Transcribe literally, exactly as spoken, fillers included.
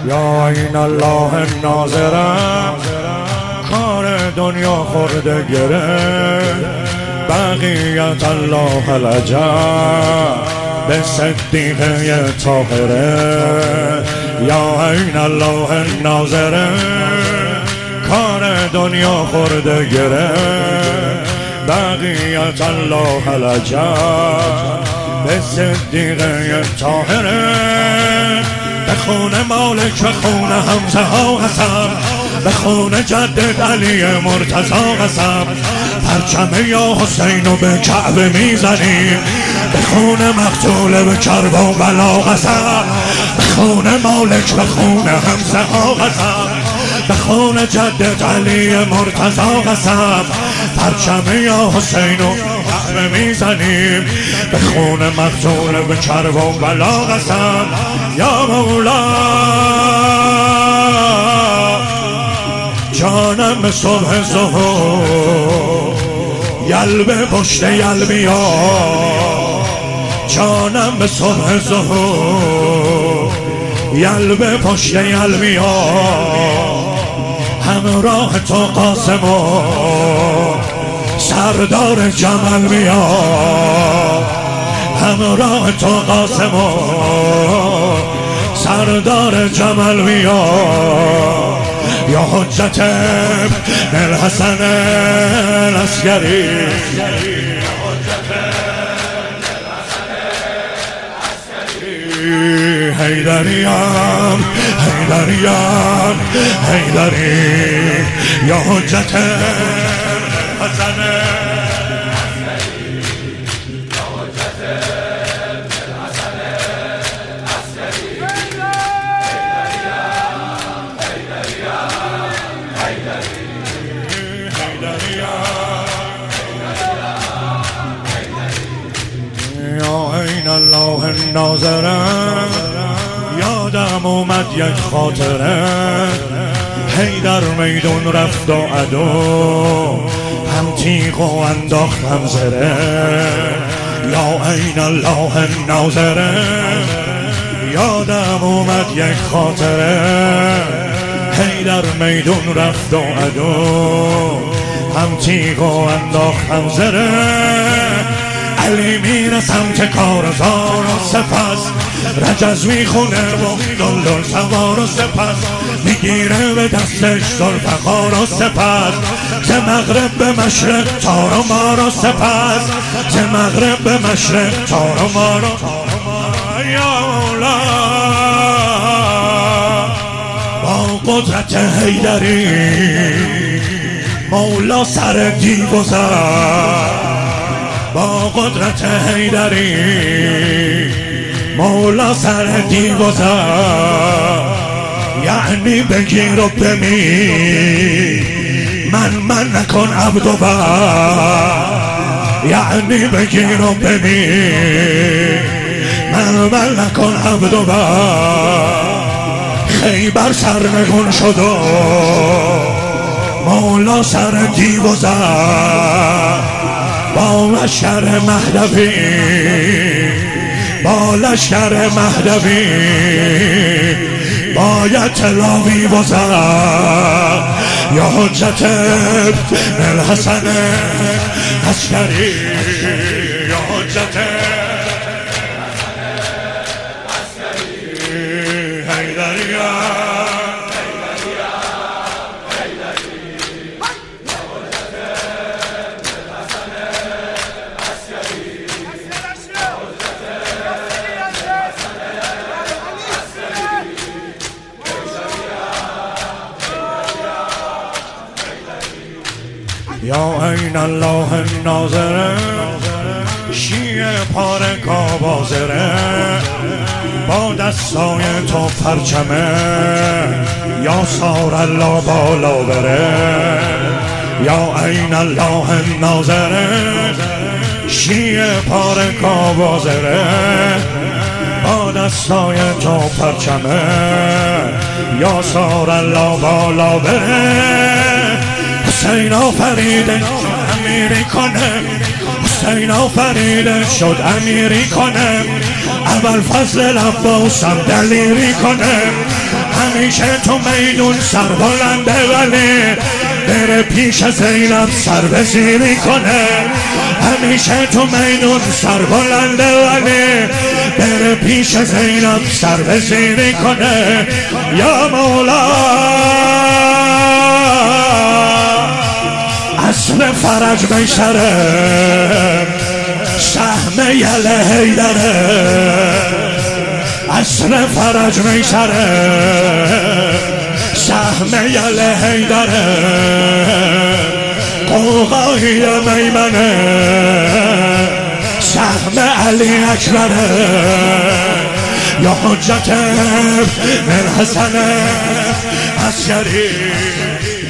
یا این الله ناظرم کار دنیا خورده گره بقیت الله العجب به صدیقه طاهره یا این الله ناظرم کار دنیا خورده گره بقیت الله العجب به صدیقه طاهره به خون مالک و خون حمزه ها قسم به خون جدد علی مرتضی قسم پرچم یا حسین و به کعبه میزنیم به خون مقتول به کربلا قسم به خون مالک و خون حمزه ها قسم به خون جدد علی مرتضی قسم پرچم یا حسین و کعبه میزنیم به خون مقتول به کربلا قسم یا مولا جانم صبح ظهر یلب پشت یلبیا جانم به صبح ظهر یلب پشت یلبیا همراه تو قاسم و سردار جمل بیا همراه تو قاسم و سردار جمل بیا یا حجت ابن الحسن العسکری حیدریم حیدریم حیدری یا حجت الحسن الله ناظرم یادم اومد یک خاطره حیدر میدون رفت و عدو هم تیغ و انداخت هم زره یا این الله ناظرم یادم اومد یک خاطره حیدر میدون رفت و عدو هم تیغ و انداخت هم زره علی میره سمت کارزار و سپس رجز میخونه و دلدل سوار و سپس میگیره به دستش ذوالفقار و سپس ز مغرب به مشرق تار و مار و سپس ز مغرب به مشرق تار و مار و یا مولا با قدرت حیدری مولا سر دیو زد با قدرت حیدری مولا سر دیو زد یعنی بگیر و بمیر من من نکن عبد و بر یعنی بگیر و بمیر من من نکن عبد و بر خیبر سرنگون شد و مولا سر دیو زد با لشکر مهدوی با لشکر مهدوی باید تلاوی وزد یا حجت ابن الحسن عسکری یا حجت حیدریم یا این الله ناظره شیعه پاره کابازره با دستای تو پرچمه یا سار الله بالا بره یا این الله ناظره شیعه پاره کابازره با دستای تو پرچمه یا سار الله بالا بره حسین آفریده امیری کنه حسین آفریده شد امیری کنه، اول فضل عباسم دلیری کنه، همیشه تو میدون سر بلنده ولی بره پیش زینب سر به زیری کنه، همیشه تو میدون سر بلنده ولی بره پیش زینب سر به زیری کنه. یا مولا اصل فرج میسره، سهم یله حیدره، اصل فرج میسره، سهم یله حیدره، قوقایی میمنه، سهم علی اکبره، یا حجت من حسن عسکری.